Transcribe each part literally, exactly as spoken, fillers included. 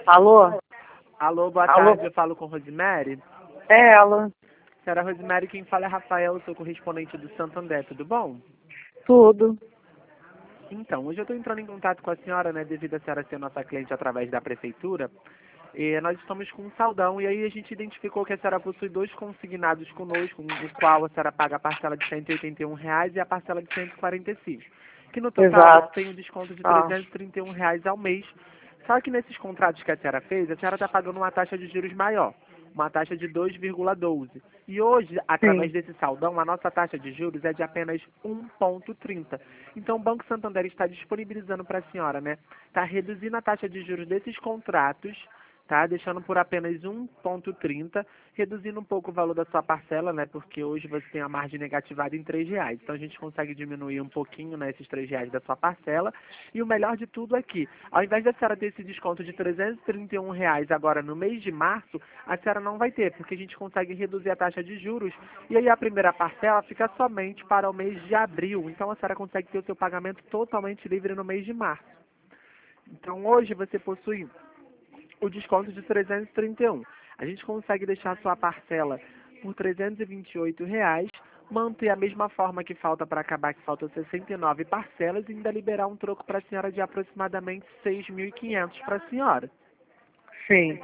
Alô? Alô, boa Alô? tarde, eu falo com Rosemary. É ela. Senhora Rosemary, quem fala é Rafael, sou correspondente do Santander, tudo bom? Tudo. Então, hoje eu estou entrando em contato com a senhora, né, devido a senhora ser nossa cliente através da prefeitura. E nós estamos com um saldão e aí a gente identificou que a senhora possui dois consignados conosco, o qual a senhora paga a parcela de cento e oitenta e um reais e a parcela de cento e quarenta e cinco. Que no total você Exato. tem um desconto de Ah, trezentos e trinta e um reais ao mês. Só que nesses contratos que a senhora fez, a senhora está pagando uma taxa de juros maior, uma taxa de dois vírgula doze. E hoje, através sim. desse saldão, a nossa taxa de juros é de apenas um vírgula trinta. Então o Banco Santander está disponibilizando para a senhora, né? Está reduzindo a taxa de juros desses contratos, tá? Deixando por apenas um vírgula trinta, reduzindo um pouco o valor da sua parcela, né? Porque hoje você tem a margem negativada em três reais. Então a gente consegue diminuir um pouquinho, né, esses três reais da sua parcela. E o melhor de tudo é que, ao invés da senhora ter esse desconto de trezentos e trinta e um reais agora no mês de março, a senhora não vai ter, porque a gente consegue reduzir a taxa de juros e aí a primeira parcela fica somente para o mês de abril. Então a senhora consegue ter o seu pagamento totalmente livre no mês de março. Então hoje você possui o desconto de trezentos e trinta e um. A gente consegue deixar a sua parcela por trezentos e vinte e oito reais, manter a mesma forma que falta para acabar, que faltam sessenta e nove parcelas, e ainda liberar um troco para a senhora de aproximadamente seis mil e quinhentos para a senhora. Sim.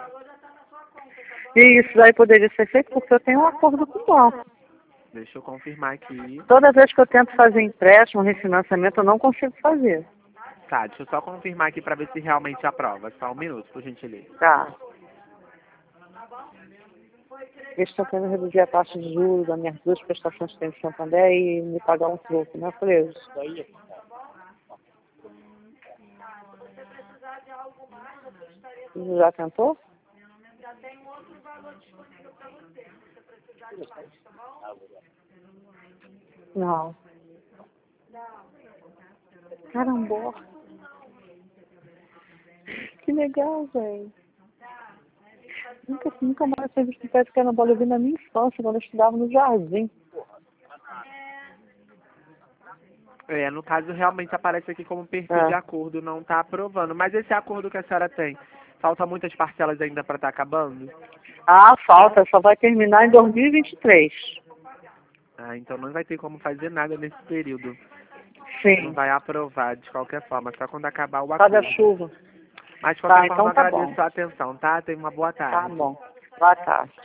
E isso aí poderia ser feito porque eu tenho um acordo com o banco. Deixa eu confirmar aqui. Toda vez que eu tento fazer empréstimo, refinanciamento, eu não consigo fazer. Tá, deixa eu só confirmar aqui para ver se realmente aprova. Só um minuto, por gentileza. Tá. Eles estão querendo reduzir a taxa de juros das minhas duas prestações que tem de Santander e me pagar um troco, né? Eu falei, isso daí. Você já tentou? Não. Caramba. Que legal, velho. Nunca, nunca mais fiz bicicleta de carnaval. Eu vi na minha infância, quando eu estudava no jardim. É, no caso, realmente aparece aqui como perfil de É. acordo, não está aprovando. Mas esse acordo que a senhora tem, falta muitas parcelas ainda para estar acabando? Ah, falta. Só vai terminar em dois mil e vinte e três. Ah, então não vai ter como fazer nada nesse período. Não Sim. vai aprovar de qualquer forma, só quando acabar o Sabe a acordo. chuva? Mas de qualquer Tá, forma, então tá agradeço bom. a atenção, tá? Tenha uma boa Tá tarde. bom. Boa tarde.